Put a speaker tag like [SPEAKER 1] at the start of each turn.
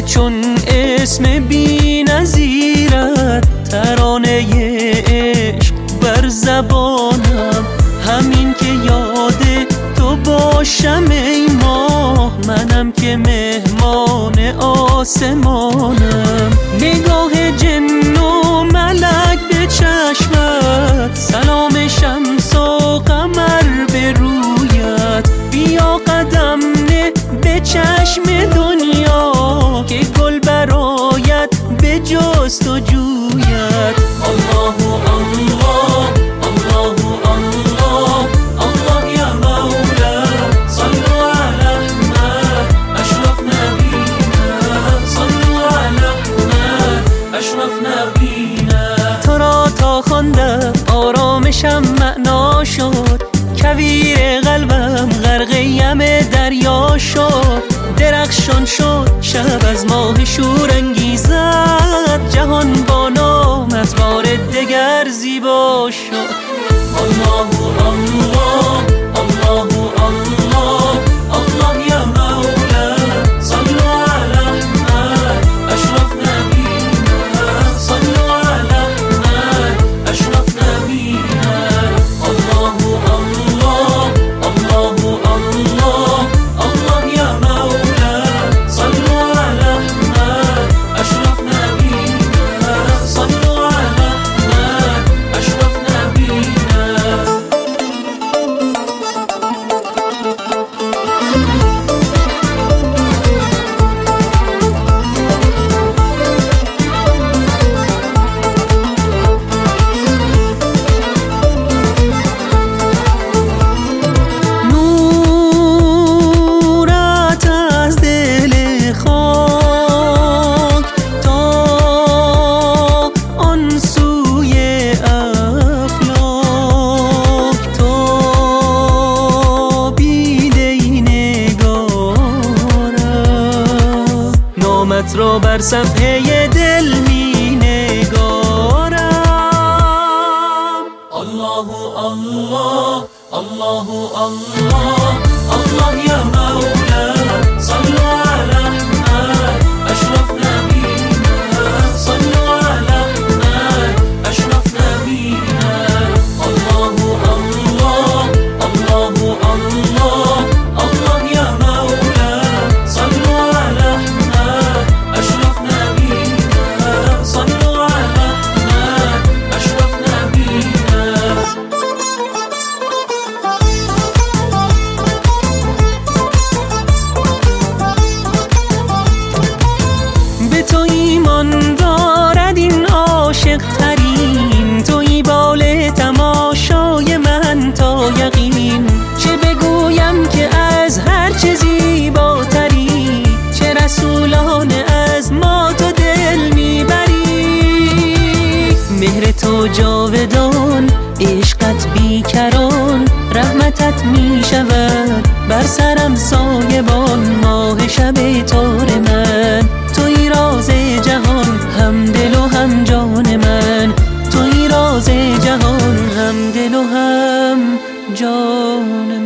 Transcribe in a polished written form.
[SPEAKER 1] چون اسم بی نظیرت ترانه عشق بر زبانم. همین که یاد تو باشم ای ماه، منم که مهمان آسمانم. نگاه جن و ملک به چشمت، سلام شمس و قمر به رویت. بیا قدم نه به چشم دنیا، که گل برایت به جست و جویت. الله الله الله الله الله یا مولا، صلوا علی احمد اشرف نبینا، صلوا علی احمد اشرف نبینا. تو را تا خواندم آرامشم معنا شد، کویر قلبم غرقه دریا شد. درخشان شد شب از ماه شور انگیزد، جهان با نامت بار دگر زیبا شد. الله الله الله الله الله یا مولا، صلوا علی احمد اشرف نبینا، صلوا علی احمد اشرف نبینا. الله الله الله الله الله یا مولا، صلوا علی احمد اشرف نبینا، صلوا علی احمد اشرف نبینا. نامت را بر صفحه دل می نگارم. الله الله الله الله الله یا مولا، صلوا علی احمد اشرف نبینا، صلوا علی احمد اشرف نبینا. الله الله الله الله الله یا مولا، صلوا علی احمد اشرف نبینا، صلوا علی احمد اشرف نبینا. به تو ایمان دارد این عاشق ترین، تویی بال تماشای من تا یقین. چه بگویم که از هر چه زیباتری، چه رسولان از ما تو دل میبری. مهر تو جاودان، عشقت بیکران، رحمتت میشود بر سرم سایبان. ماه شب تار من، توی راز جهان، هم دل و هم جان من. توی راز جهان، هم دل و هم جان